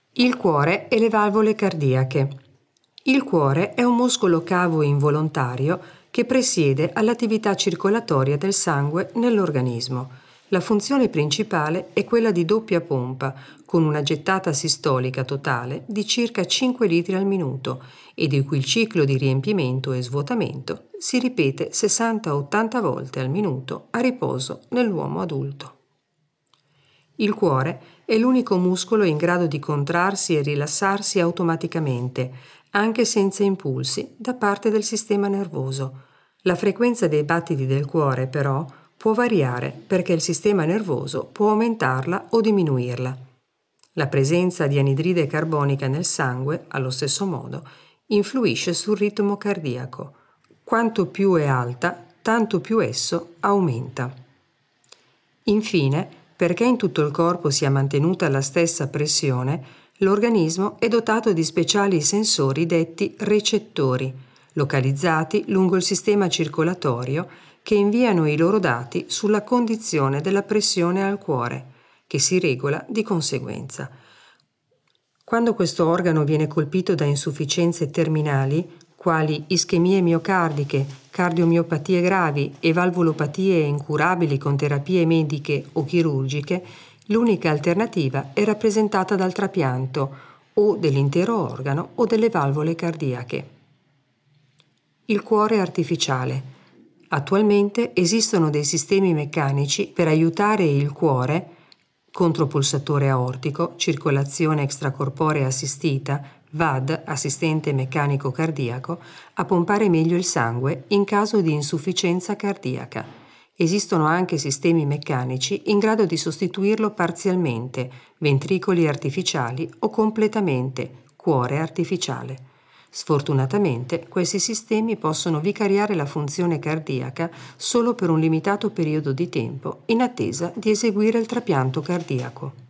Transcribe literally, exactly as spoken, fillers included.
Il cuore e le valvole cardiache. Il cuore è un muscolo cavo involontario che presiede all'attività circolatoria del sangue nell'organismo. La funzione principale è quella di doppia pompa, con una gettata sistolica totale di circa cinque litri al minuto e di cui il ciclo di riempimento e svuotamento si ripete sessanta ottanta volte al minuto a riposo nell'uomo adulto. Il cuore è l'unico muscolo in grado di contrarsi e rilassarsi automaticamente, anche senza impulsi, da parte del sistema nervoso. La frequenza dei battiti del cuore, però, può variare perché il sistema nervoso può aumentarla o diminuirla. La presenza di anidride carbonica nel sangue, allo stesso modo, influisce sul ritmo cardiaco. Quanto più è alta, tanto più esso aumenta. Infine, perché in tutto il corpo sia mantenuta la stessa pressione, l'organismo è dotato di speciali sensori detti recettori, localizzati lungo il sistema circolatorio, che inviano i loro dati sulla condizione della pressione al cuore, che si regola di conseguenza. Quando questo organo viene colpito da insufficienze terminali, quali ischemie miocardiche, cardiomiopatie gravi e valvolopatie incurabili con terapie mediche o chirurgiche, l'unica alternativa è rappresentata dal trapianto o dell'intero organo o delle valvole cardiache. Il cuore artificiale. Attualmente esistono dei sistemi meccanici per aiutare il cuore, contropulsatore aortico, circolazione extracorporea assistita, V A D, assistente meccanico cardiaco, a pompare meglio il sangue in caso di insufficienza cardiaca. Esistono anche sistemi meccanici in grado di sostituirlo parzialmente, ventricoli artificiali o completamente, cuore artificiale. Sfortunatamente, questi sistemi possono vicariare la funzione cardiaca solo per un limitato periodo di tempo, in attesa di eseguire il trapianto cardiaco.